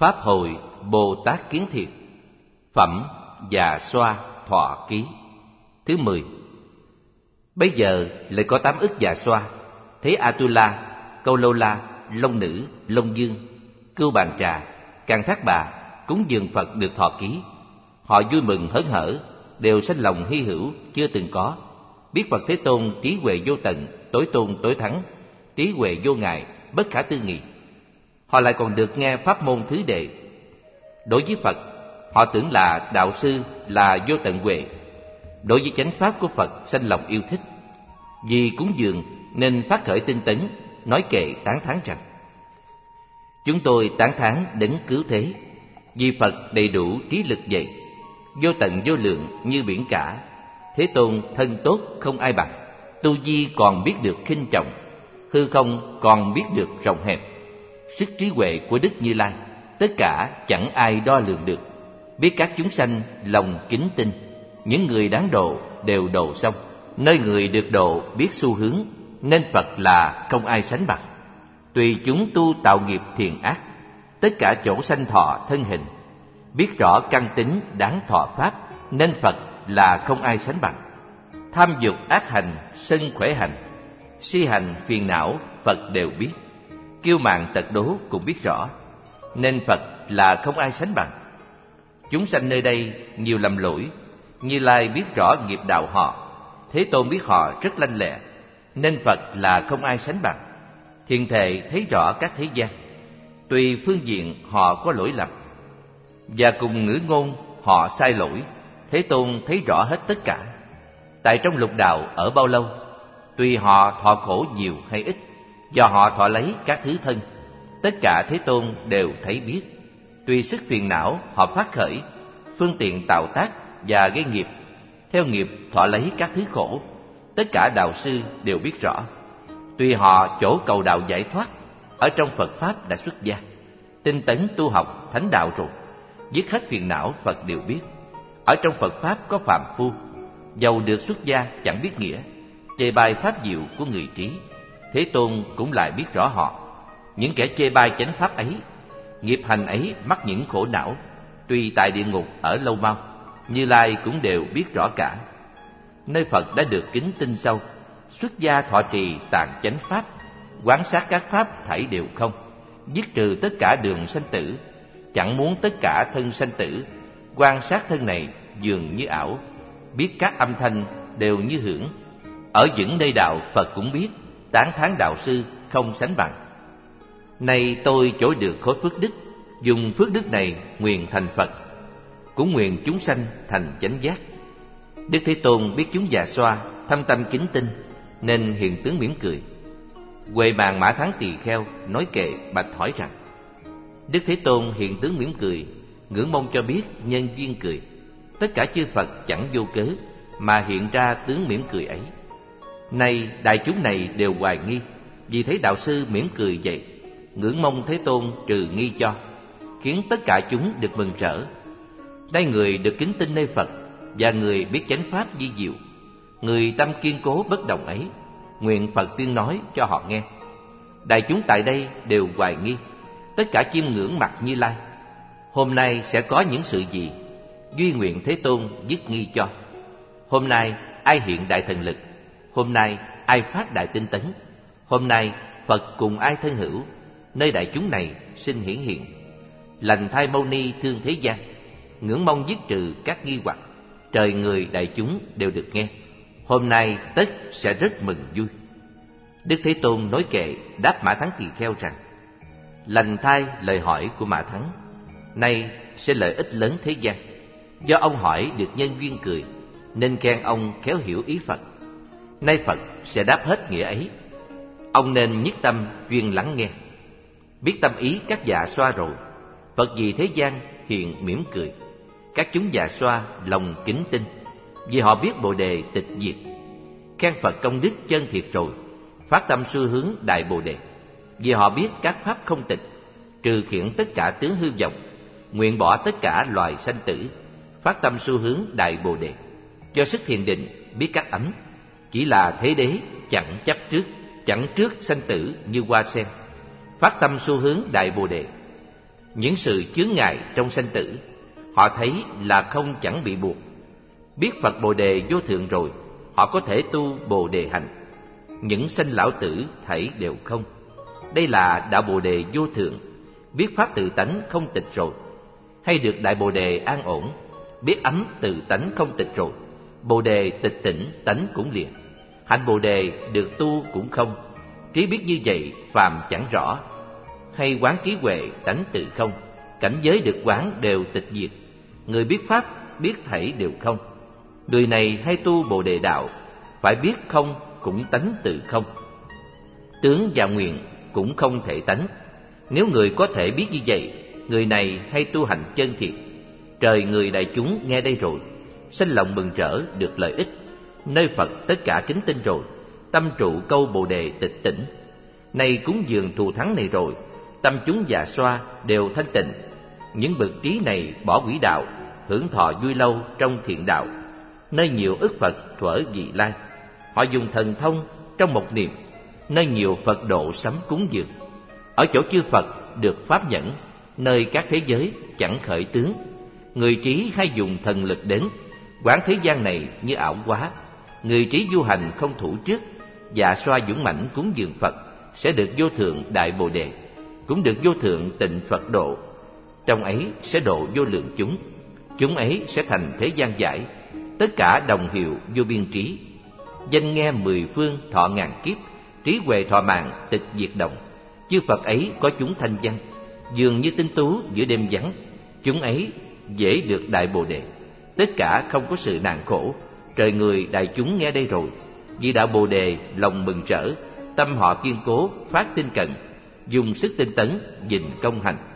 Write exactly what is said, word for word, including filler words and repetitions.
Pháp Hội Bồ Tát Kiến Thiệt. Phẩm Già Xoa Thọ Ký. Thứ mười. Bây giờ lại có tám ức già xoa, thấy Atula, Câu Lâu La, Long Nữ, Long Dương, Cưu Bàn Trà, Can Thác Bà cúng dường Phật được thọ ký. Họ vui mừng hớn hở, đều sanh lòng hy hữu chưa từng có, biết Phật Thế Tôn trí huệ vô tận, tối tôn tối thắng, trí huệ vô ngại, bất khả tư nghị. Họ lại còn được nghe pháp môn thứ đệ. Đối với Phật, họ tưởng là đạo sư, là vô tận huệ. Đối với chánh pháp của Phật sanh lòng yêu thích. Vì cúng dường nên phát khởi tinh tấn, nói kệ tán thán rằng: chúng tôi tán thán đấng cứu thế, vì Phật đầy đủ trí lực vậy, vô tận vô lượng như biển cả. Thế Tôn thân tốt không ai bằng, tu vi còn biết được khinh trọng, hư không còn biết được rộng hẹp. Sức trí huệ của Đức Như Lai tất cả chẳng ai đo lường được, biết các chúng sanh lòng kính tin. Những người đáng độ đều độ xong, nơi người được độ biết xu hướng, nên Phật là không ai sánh bằng. Tùy chúng tu tạo nghiệp thiện ác, tất cả chỗ sanh thọ thân hình, biết rõ căn tính đáng thọ pháp, nên Phật là không ai sánh bằng. Tham dục ác hành, sân khỏe hành, si hành phiền não, Phật đều biết. Kiêu mạn tật đố cũng biết rõ, nên Phật là không ai sánh bằng. Chúng sanh nơi đây nhiều lầm lỗi, Như Lai biết rõ nghiệp đạo họ, Thế Tôn biết họ rất lanh lẹ, nên Phật là không ai sánh bằng. Thiền Thệ thấy rõ các thế gian, tùy phương diện họ có lỗi lầm, và cùng ngữ ngôn họ sai lỗi, Thế Tôn thấy rõ hết tất cả. Tại trong lục đạo ở bao lâu, tùy họ thọ khổ nhiều hay ít, do họ thọ lấy các thứ thân, tất cả Thế Tôn đều thấy biết. Tùy sức phiền não họ phát khởi, phương tiện tạo tác và gây nghiệp, theo nghiệp thọ lấy các thứ khổ, tất cả đạo sư đều biết rõ. Tùy họ chỗ cầu đạo giải thoát, ở trong Phật Pháp đã xuất gia, tinh tấn tu học thánh đạo rồi, dứt hết phiền não Phật đều biết. Ở trong Phật Pháp có phàm phu, dầu được xuất gia chẳng biết nghĩa, chê bai pháp diệu của người trí, Thế Tôn cũng lại biết rõ họ. Những kẻ chê bai chánh pháp ấy, nghiệp hành ấy mắc những khổ não, tuy tại địa ngục ở lâu mau, Như Lai cũng đều biết rõ cả. Nơi Phật đã được kính tinh sâu, xuất gia thọ trì tạng chánh pháp, quán sát các pháp thảy đều không, dứt trừ tất cả đường sanh tử, chẳng muốn tất cả thân sanh tử. Quan sát thân này dường như ảo, biết các âm thanh đều như hưởng. Ở những nơi đạo Phật cũng biết, tán thán đạo sư không sánh bằng. Nay tôi chỗ được khối phước đức, dùng phước đức này nguyện thành Phật, cũng nguyện chúng sanh thành chánh giác. Đức Thế Tôn biết chúng già xoa thâm tâm kính tinh, nên hiện tướng mỉm cười. Huệ Mạng Mã Thắng Tỳ Kheo nói kệ bạch hỏi rằng: Đức Thế Tôn hiện tướng mỉm cười, ngưỡng mong cho biết nhân duyên cười. Tất cả chư Phật chẳng vô cớ mà hiện ra tướng mỉm cười ấy. Nay đại chúng này đều hoài nghi, vì thấy đạo sư mỉm cười vậy, ngưỡng mong Thế Tôn trừ nghi cho, khiến tất cả chúng được mừng rỡ. Nay người được kính tin nơi Phật, và người biết chánh pháp vi diệu, người tâm kiên cố bất động ấy, nguyện Phật tuyên nói cho họ nghe. Đại chúng tại đây đều hoài nghi, tất cả chiêm ngưỡng mặt Như Lai. Hôm nay sẽ có những sự gì, duy nguyện Thế Tôn dứt nghi cho. Hôm nay ai hiện đại thần lực, hôm nay ai phát đại tinh tấn, hôm nay Phật cùng ai thân hữu, nơi đại chúng này xin hiển hiện. Lành thai Mâu Ni thương thế gian, ngưỡng mong dứt trừ các nghi hoặc, trời người đại chúng đều được nghe. Hôm nay tất sẽ rất mừng vui. Đức Thế Tôn nói kệ đáp Mã Thắng Tỳ Kheo rằng: Lành thai lời hỏi của Mã Thắng, nay sẽ lợi ích lớn thế gian. Do ông hỏi được nhân duyên cười, nên khen ông khéo hiểu ý Phật. Nay Phật sẽ đáp hết nghĩa ấy. Ông nên nhất tâm chuyên lắng nghe. Biết tâm ý các dạ xoa rồi, Phật vì thế gian hiện mỉm cười. Các chúng dạ xoa lòng kính tinh, vì họ biết Bồ Đề tịch diệt. Khen Phật công đức chân thiệt rồi, phát tâm xu hướng đại Bồ Đề. Vì họ biết các pháp không tịch, trừ khiển tất cả tướng hư vọng, nguyện bỏ tất cả loài sanh tử, phát tâm xu hướng đại Bồ Đề. Do sức thiền định biết các ấm, chỉ là thế đế chẳng chấp trước, chẳng trước sanh tử như hoa sen, phát tâm xu hướng đại Bồ Đề. những sự chướng ngại trong sanh tử, họ thấy là không chẳng bị buộc. Biết Phật Bồ Đề vô thượng rồi, họ có thể tu Bồ Đề hạnh. Những sanh lão tử thảy đều không. Đây là đạo Bồ Đề vô thượng. Biết pháp tự tánh không tịch rồi, hay được đại Bồ Đề an ổn. Biết ấm tự tánh không tịch rồi, Bồ Đề tịch tỉnh tánh cũng liền. Hạnh Bồ Đề được tu cũng không. Trí biết như vậy phàm chẳng rõ. Hay quán trí huệ tánh tự không, cảnh giới được quán đều tịch diệt. Người biết pháp biết thảy đều không. Người này hay tu Bồ Đề đạo, phải biết không cũng tánh tự không. Tướng và nguyện cũng không thể tánh. Nếu người có thể biết như vậy, người này hay tu hành chân thiệt. Trời người đại chúng nghe đây rồi, sanh lòng mừng rỡ được lợi ích. Nơi Phật tất cả kính tin rồi, tâm trụ câu Bồ Đề tịch tỉnh. Này cúng dường thù thắng này rồi, tâm chúng già xoa đều thanh tịnh. Những bậc trí này bỏ quỷ đạo, hưởng thọ vui lâu trong thiện đạo. Nơi nhiều ức Phật thuở vị lai, họ dùng thần thông trong một niệm. Nơi nhiều Phật độ sắm cúng dường, ở chỗ chư Phật được pháp nhẫn. Nơi các thế giới chẳng khởi tướng, người trí hay dùng thần lực đến. Quán thế gian này như ảo quá, người trí du hành không thủ trước. Dạ xoa dũng mãnh cúng dường Phật, sẽ được vô thượng đại Bồ Đề, cũng được vô thượng tịnh Phật độ. Trong ấy sẽ độ vô lượng chúng, chúng ấy sẽ thành thế gian giải. Tất cả đồng hiệu vô biên trí, danh nghe mười phương thọ ngàn kiếp. Trí huệ thọ mạng tịch diệt đồng, chư Phật ấy có chúng thanh văn, dường như tinh tú giữa đêm vắng. Chúng ấy dễ được đại Bồ Đề, tất cả không có sự nạn khổ. Trời người đại chúng nghe đây rồi, vì đạo Bồ Đề lòng mừng rỡ, tâm họ kiên cố phát tinh cận, dùng sức tinh tấn, dình công hành.